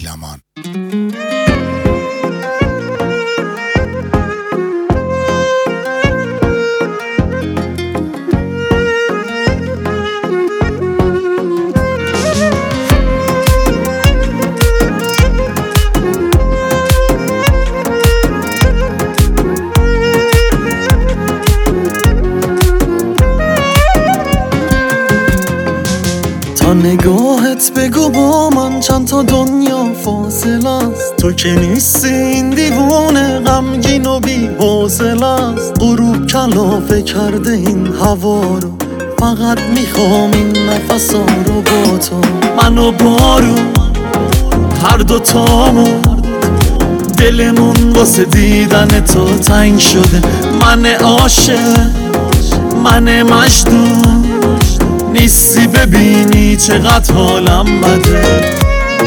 دیلمان. تا نگاهت بگو با من چند تا دنیا فاصله است. تو که نیستی این دیوونه غمگین و بی حوصله است. غروب کلافه کرده این هوا رو، فقط میخوام این نفسا رو با تو. من و بارون هر دوتامون دلمون واسه دیدن تو تنگ شده. من عاشق من مجنون، نیستی ببینی چقدر حالم بده.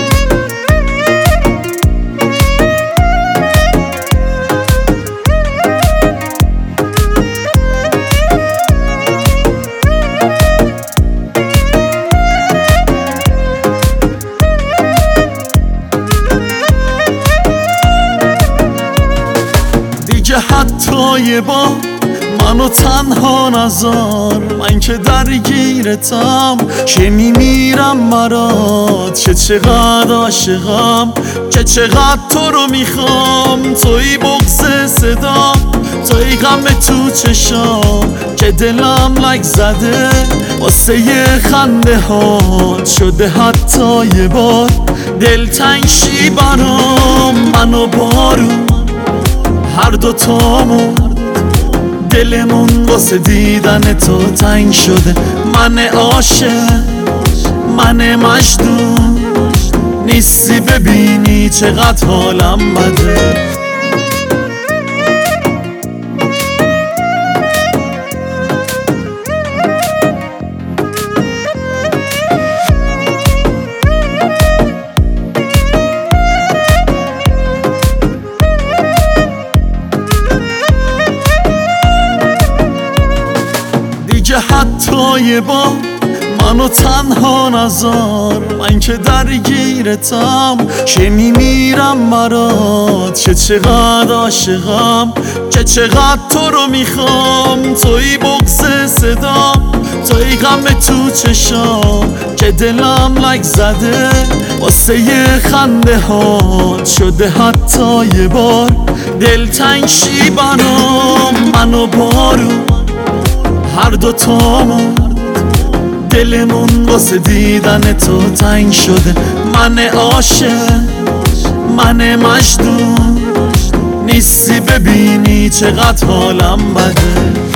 دیگه حتی یه بار منو تنها نذار، من که درگیرتم که میمیرم برات. که چقدر عاشقم، که چقدر تو رو میخوام. توی بغض صدا، توی غم تو چشام، که دلم لک زده واسه یه خنده ها. شده حتی یه بار دلتنگ شی برام. من و بارون هر دوتامون دلمون واسه دیدن تو تنگ شده. من عاشق من مجنون، نیستی ببینی چقدر حالم بده. دیگه حتی یه بار منو تنها نذار، من که درگیرتم که میمیرم برات. که چقدر عاشقم، که چقدر تو رو میخوام. توی بغض صدا، توی غم تو چشام، که دلم لک زده واسه یه خنده ها. شده حتی یه بار دلتنگ شی برام. من و بارون هر دوتامون دلمون واسه دیدن تو تنگ شده. من عاشق من مجنون، نیستی ببینی چقدر حالم بده.